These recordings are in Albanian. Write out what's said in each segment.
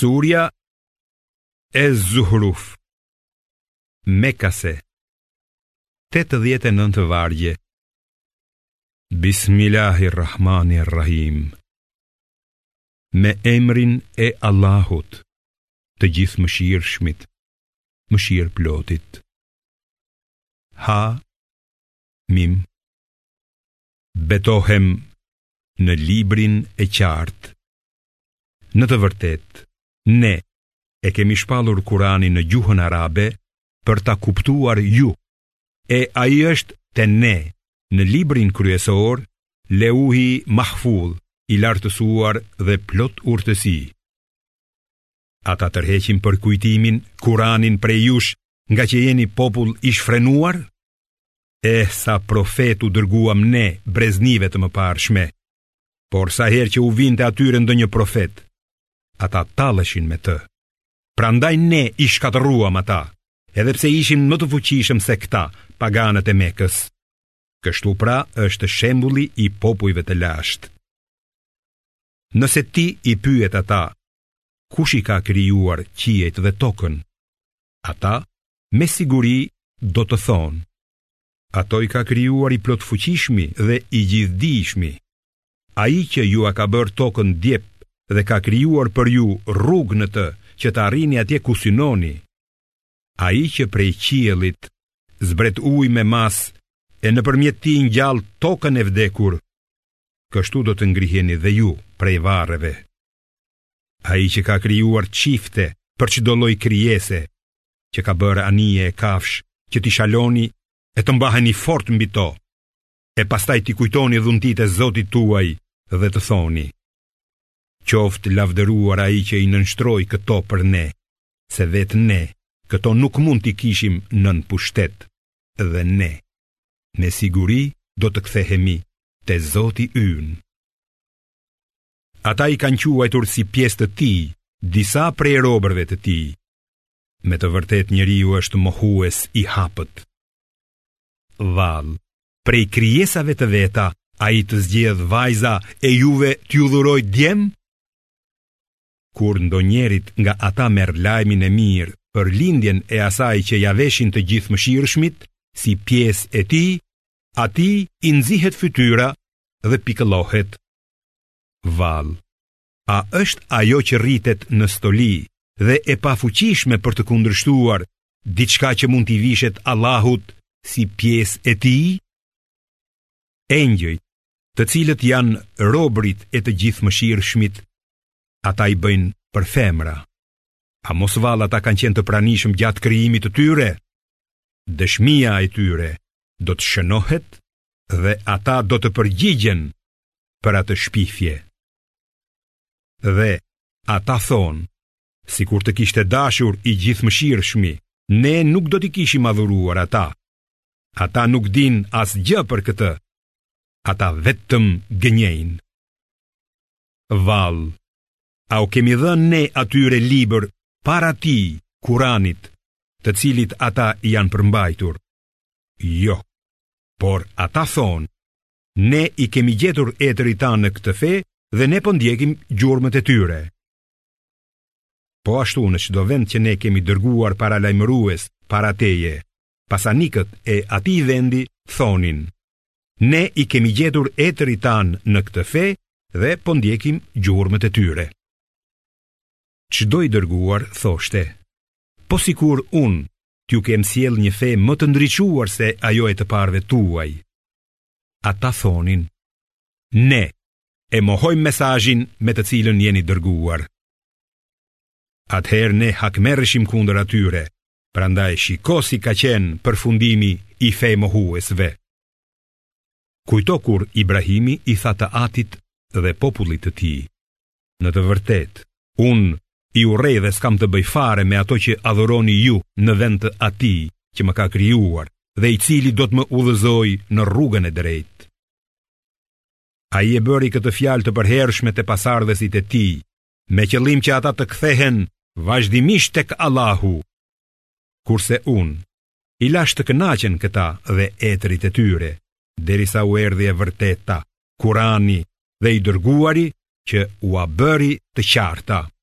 Surja Ez-Zuhruf, Mekase, 89 vargje. Bismillahirrahmanirrahim. Me emrin e Allahut, të gjithë mëshirshmit, mëshirëplotit. Ha Mim. Betohem në librin e qartë. Në të vërtet, ne e kemi shpallur Kuranin në gjuhën arabe për ta kuptuar ju, e ai është te ne në librin kryesor, Leuhi Mahfudh, i lartësuar dhe plot urtësi. Ata tërheqin për kujtimin Kuranin prej jush, nga që jeni popull i shfrenuar? Sa profetu dërguam ne breznive të mëparshme, por sa herë që u vinte atyre ndonjë profet, ata talleshin me të. Prandaj ne i shkatëruam ata, edhe pse ishin më të fuqishëm se këta, paganët e Mekës. Kështu pra është shembulli i popujve të lashtë. Nëse ti i pyet ata, kush i ka krijuar qiejt dhe tokën? Ata me siguri do të thonë, ato i ka krijuar i plotfuqishmi dhe i gjithdijshmi. Ai që ju a ka bërë tokën djep dhe ka krijuar për ju rrugë në të, që të arrini atje ku synoni. Ai që prej qiellit zbret ujë me mas e nëpërmjet tij ngjall tokën e vdekur, kështu do të ngriheni dhe ju prej varreve. Ai që ka krijuar çifte për çdo lloj krijese, që ka bërë anije e kafsh, që t'i shaloni e të mbaheni fort mbi to, e pastaj t'i kujtoni dhuntit e Zotit tuaj dhe të thoni, qoftë lavdëruar ai që i nënshtroi këto për ne, se vetë ne këto nuk mund t'i kishim nën pushtet, dhe ne me siguri do të kthehemi te Zoti ynë. Ata i kanë quajtur si pjesë të tij disa prej robërve të tij. Me të vërtet njeriu është mohues i hapët. Vallë, prej krijesave të veta, ai të zgjedh vajza e juve t'ju dhuroj djem? Kur ndonjërit nga ata merr lajmin e mirë për lindjen e asaj që ja veshin të gjithë mëshirshmit, si pjesë e tij, atij i nxihet fytyra dhe pikëllohet. Vallë, a është ajo që rritet në stoli dhe e pafuqishme për të kundërshtuar diçka që mund t'i vishet Allahut si pjesë e tij? Engjëjt, të cilët janë robërit e të gjithë mëshirshmit, ata i bëjnë për femra. A mos vallë ata kanë qenë të pranishëm gjatë krijimit të tyre? Dëshmia e tyre do të shënohet dhe ata do të përgjigjen për atë shpifje. Dhe ata thonë, sikur të kishte dashur i gjithëmëshirshmi, ne nuk do t'i kishim adhuruar ata. Ata nuk din asgjë për këtë. Ata vetëm gënjejnë. Vallë, a u kemi dhënë ne atyre libër para tij, Kuranit, të cilit ata janë përmbajtur? Jo, por ata thonë, ne i kemi gjetur etërit tanë në këtë fe dhe ne po ndjekim gjurmët e tyre. Po ashtu në çdo vend që ne kemi dërguar paralajmërues para teje, pasanikët e atij vendi thonin, ne i kemi gjetur etërit tanë në këtë fe dhe po ndjekim gjurmët e tyre. Çdo i dërguar thoshte, po sikur unë t'ju kem sjell një fe më të ndriçuar se ajo e të parëve tuaj. Ata thonin, ne e mohojmë mesazhin me të cilën jeni dërguar. Atëherë ne hakmerreshim kundër atyre, prandaj shiko si ka qenë përfundimi i fe mohuesve. Kujto kur Ibrahimi i tha të Atit dhe popullit të tij, në të vërtetë, unë i urrej dhe s'kam të bëj fare me ato që adhuroni ju në vend të atij që më ka krijuar dhe i cili do të më udhëzoj në rrugën e drejtë. Ai e bëri këtë fjalë të përhershme te pasardhësit e tij, me qëllim që ata të kthehen vazhdimisht tek Allahu. Kurse unë i lash të kënaqen këta dhe etërit e tyre, derisa u erdhi e vërteta, Kurani dhe i dërguari që u a bëri të qarta.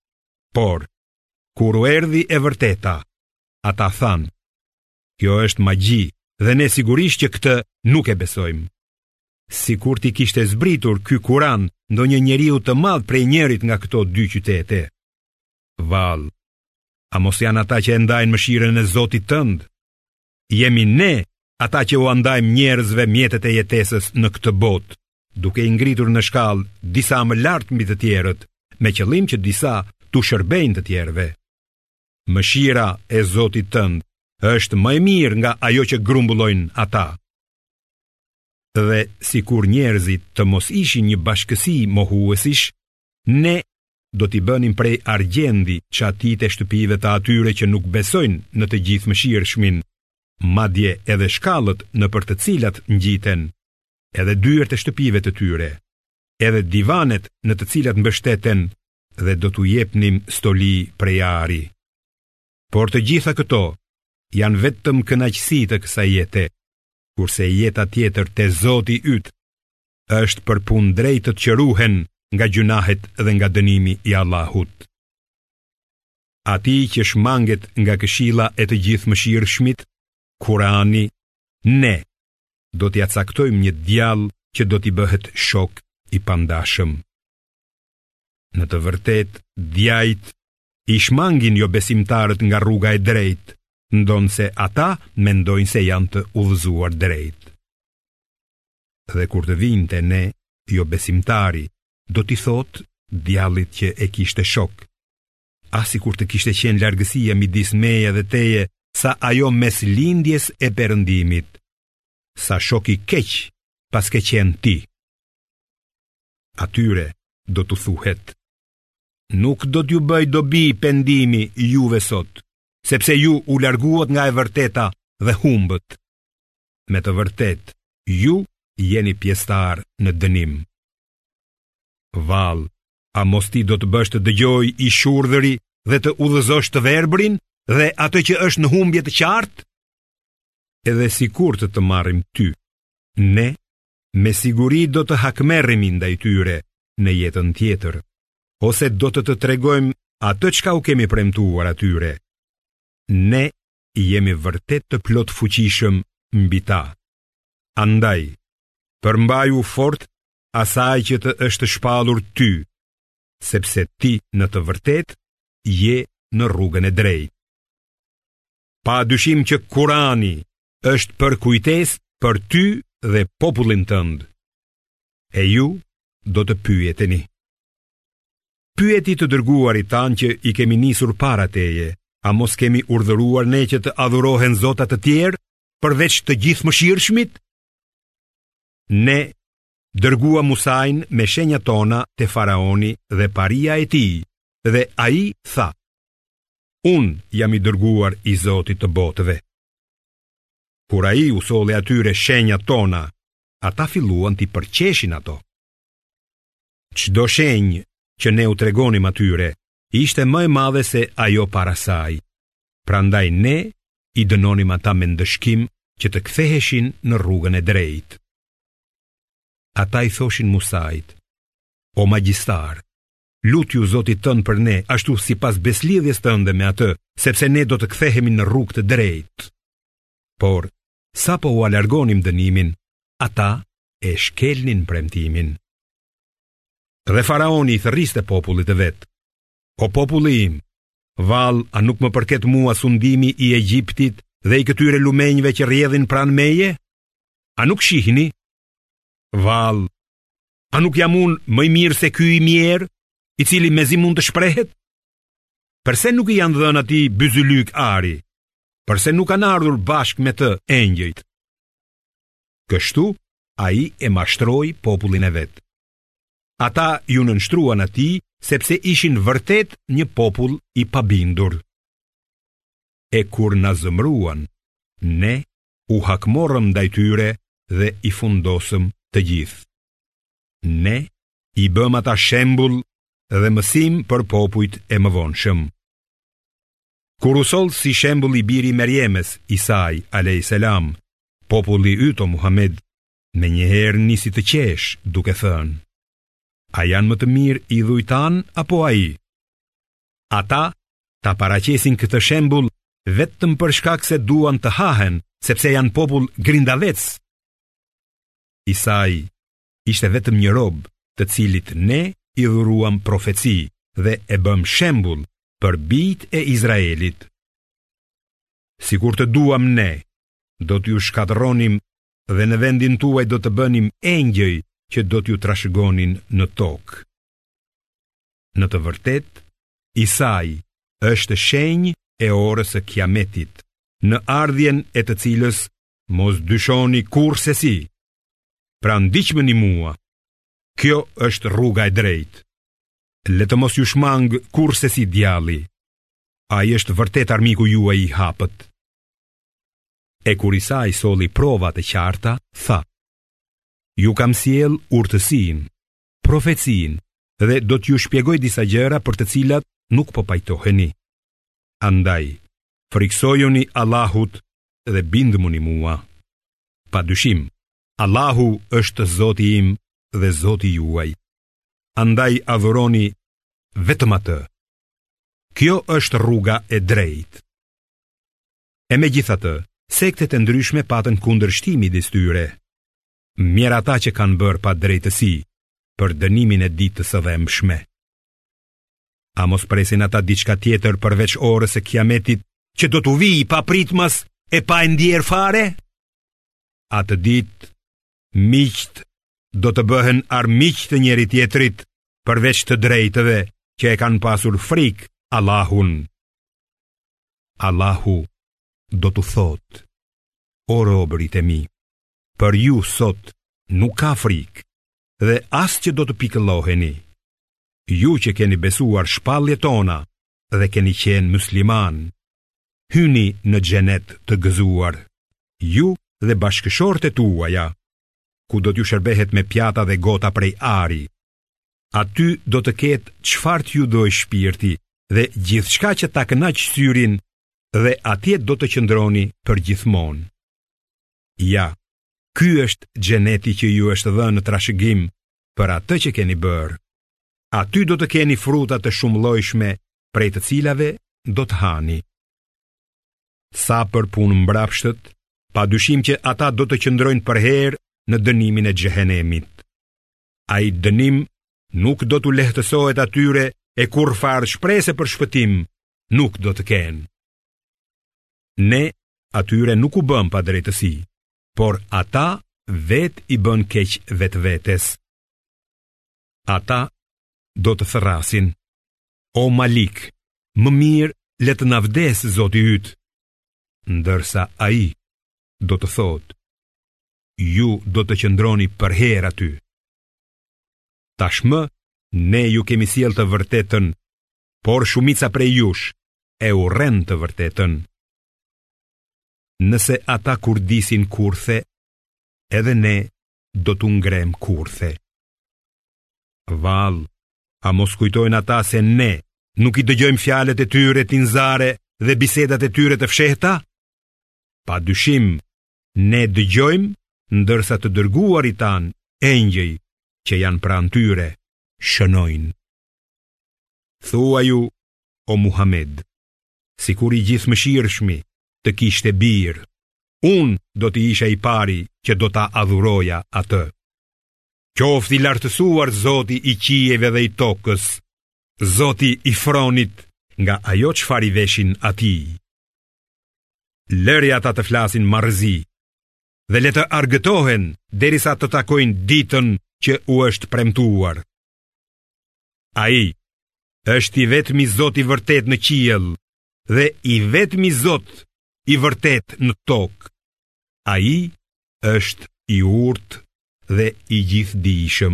Por, kur u erdhi e vërteta, ata thanë: "Kjo është magji dhe ne sigurisht që këtë nuk e besojmë." Sikur ti kishte zbritur ky Kur'an ndonjë njeriu të madh prej njërit nga këto dy qytete. Vallë, a mos janë ata që e ndajnë mëshirën e Zotit tënd? Jemi ne ata që u andajmë njerëzve mjetet e jetesës në këtë botë, duke i ngritur në shkallë disa më lart mbi të tjerët, me qëllim që disa tu shërbejnë të tjerëve. Mëshira e Zotit tënd është më e mirë nga ajo që grumbullojnë ata. Dhe sikur njerëzit të mos ishin një bashkësi mohuesish, ne do t'i bënim prej argjendi çatit e shtëpive të atyre që nuk besojnë në të gjithë mëshirshmin, madje edhe shkallët në për të cilat ngjiten, edhe dyert e shtëpive të tyre, edhe divanet në të cilat mbështeten, dhe do t'u jepnim stoli prej ari. Por të gjitha këto janë vetëm kënaqësi të kësaj jete, kurse jeta tjetër te Zoti yt është për punë drejtët që ruhen nga gjunahet dhe nga dënimi i Allahut. Ati që shmanget nga këshilla e të gjithë mëshirshmit, Kurani, ne do t'ja caktojmë një djalë që do t'i bëhet shok i pandashëm. Në të vërtet, djajt i shmangin jo besimtarët nga rruga e drejtë, ndonë se ata mendojnë se janë të udhëzuar drejt. Dhe kur të vinte ne, jo besimtari, do t'i thot djallit që e kishte shok: "Asi kur të kishte qenë largësia midis meje dhe teje, sa ajo mes lindjes e perëndimit, sa shok i keq pas ke qenë ti." Atyre do t'u thuhet: "Nuk do t'ju bëj dobi pendimi juve sot, sepse ju u larguat nga e vërteta dhe humbët. Me të vërtet, ju jeni pjesëtar në dënim." Vallë, a mos ti do të bësh të dëgjoj i shurdhëri dhe të udhëzosh të verbrin dhe atë që është në humbje të qartë? Edhe sikur të marrim ty, ne me siguri do të hakmerremi ndaj tyre në jetën tjetër, ose do të tregojmë atë çka u kemi premtuar atyre. Ne jemi vërtet të plot fuqishëm mbi ta. Andaj, përmbaju fort asaj që të është shpallur ty, sepse ti në të vërtet je në rrugën e drejtë. Pa dyshim që Kurani është për kujtesë për ty dhe popullin tënd. E ju do të pyeteni: "Pyeti të dërguarit tanë që i kemi nisur para teje, a mos kemi urdhëruar ne që të adhurohen zota të tjerë përveç të gjithë mëshirshmit? Ne dërgua Musain me shenjat tona te faraoni dhe paria e tij, dhe ai tha: Unë jam i dërguar i Zotit të botëve. Kur ai u solli atyre shenjat tona, ata filluan t'i përqeshin ato. Çdo shenjë që ne u tregonim atyre ishte më e madhe se ajo para saj. Prandaj ne i dënonim ata me ndëshkim që të ktheheshin në rrugën e drejtë. Ata i thoshin Musait: "O magjistar, lutju Zotit tënd për ne, ashtu sipas beslidhjes tënde me atë, sepse ne do të kthehemi në rrugë të drejtë." Por sapo u alargonim dënimin, ata e shkelnin premtimin. Dhe faraoni i thërriste popullit e vet: "O populli im, vallë, a nuk më përket mua sundimi i Egjiptit dhe i këtyre lumenjve që rrjedhin pranë meje? A nuk shihni? Vallë, a nuk jam unë më i mirë se ky i mjerë, i cili mezi mund të shprehet? Përse nuk i janë dhënë atij byzylyk ari? Përse nuk kanë ardhur bashkë me të engjëjt?" Kështu ai e mashtroi popullin e vet. Ata ju nënshtruan atij sepse ishin vërtet një popull i pabindur. E kur na zëmruan, ne u hakmorëm ndaj tyre dhe i fundosëm të gjithë. Ne i bëm ata shembull dhe mësim për popujt e mëvonshëm. Kur u sol si shembull i biri Merjemes, Isai a.s., populli yt o Muhammed me njëherë nisi të qesh duke thënë: "A janë më të mirë idhujt tan apo ai?" Ata ta paraqesin këtë shembull vetëm për shkak se duan të hahen, sepse janë popull grindavec. Isai ishte vetëm një rob, të cilit ne i dhuruam profeci dhe e bëm shembull për bijtë e Izraelit. Sikur të duam ne, do t'ju shkatërronim dhe në vendin tuaj do të bënim engjëj që do t'ju trashëgonin në tokë. Në të vërtet, Isai është shenjë e orës së kiametit, në ardhjen e të cilës mos dyshoni kurrë si. Pra ndiqmeni mua, kjo është rruga e drejtë. Le të mos ju shmang kurrë si djalli, ai është vërtet armiku juaj i hapët. E kur Isai solli provat e qarta, tha: ju kam sjell urtësinë, profecinë dhe do t'ju shpjegoj disa gjëra për të cilat nuk po pajtoheni. Andaj, friksojuni Allahut dhe bindmuni mua. Padyshim, Allahu është Zoti im dhe Zoti juaj. Andaj adhuroni vetëm atë. Kjo është rruga e drejtë. E megjithatë, sektet e ndryshme patën kundërshtim midis tyre. Mirë ata që kanë bërë pa drejtësi për dënimin e ditës së dhëmshme. A mos presin ata diçka tjetër përveç orës së kiametit, që do t'u vijë pa pritmas e pa e ndjer fare? Atë ditë, miqt do të bëhen armiq të njëri tjetrit, përveç të drejtëve që e kanë pasur frikë Allahun. Allahu do t'u thotë: o robërit e mi, për ju sot nuk ka frikë dhe as që do të pikëlloheni. Ju që keni besuar shpalljet tona dhe keni qenë musliman, hyni në xhenet të gëzuar, ju dhe bashkëshortet tuaja, ku do t'ju shërbehet me pjata dhe gota prej ari. Aty do të ketë çfarë t'ju dojë shpirti dhe gjithçka që ta kënaq syrin, dhe atje do të qëndroni për gjithmonë. Ja, ky është xheneti që ju është dhënë në trashëgim për atë që keni bërë. Aty do të keni fruta të shumëllojshme, prej të cilave do të hani. Sa për punë mbrapshtët, padyshim që ata do të qëndrojnë përherë në dënimin e xhehenemit. Ai dënim nuk do t'u lehtësohet atyre e kurrfarë shpresë për shpëtim nuk do të kenë. Ne atyre nuk u bëm pa drejtësi, por ata vet i bën keq vetvetes. Ata do të thrasin: o Malik, më mirë le të na vdes Zoti yt. Ndërsa ai do të thotë: ju do të qëndroni përherë aty. Tashmë ne ju kemi sjell të vërtetën, por shumica prej jush e urren të vërtetën. Nëse ata kurdisin kurthe, edhe ne do t'u ngrem kurthe. Vallë, a mos kujtojnë ata se ne nuk i dëgjojmë fjalët e tyre tinzare dhe bisedat e tyre të fshehta? Padyshim, ne dëgjojmë, ndërsa të dërguarit tan, engjëj që janë pranë tyre, shënojnë. Thua ju, o Muhammed, sikur i gjithëmëshirshmi të kishte birë, unë do t'i isha i pari që do ta adhuroja atë. Qoftë i lartësuar Zoti i qijeve dhe i tokës, Zoti i fronit nga ajo çfarë i veshin atij. Lëri ata të flasin marrëzi dhe le të argëtohen derisa të takojnë ditën që u është premtuar. Ai është i vetmi Zot i vërtet në qiell dhe i vetmi Zot i vërtet në tokë. Ai është i urtë dhe i gjithdijshëm.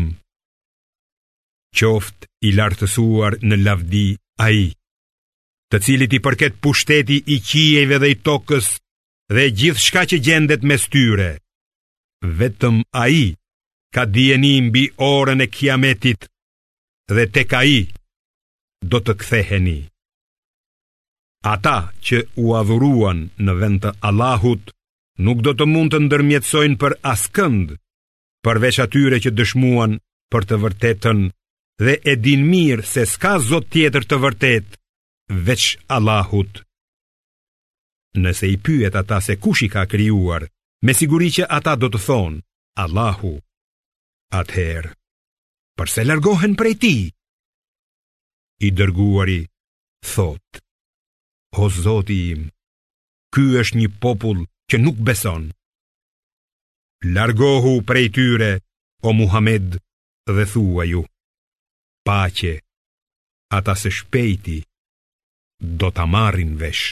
Qoftë i lartësuar në lavdi ai, të cilit i përket pushteti i qijeve dhe i tokës dhe gjithçka që gjendet mes tyre. Vetëm ai ka dijeni mbi orën e kiametit dhe tek ai do të ktheheni. Ata që u adhuruan në vend të Allahut nuk do të mund të ndërmjetësojnë për askënd, përveç atyre që dëshmuan për të vërtetën dhe e din mirë se s'ka Zot tjetër të vërtet veç Allahut. Nëse i pyet ata se kush i ka krijuar, me siguri që ata do të thonë Allahu. Atëherë, përse largohen prej tij? I dërguari thot: O Zoti im, ky është një popull që nuk beson. Largohu prej tyre, o Muhammed, dhe thuaju: paqe, ata së shpejti do ta marrin vesh.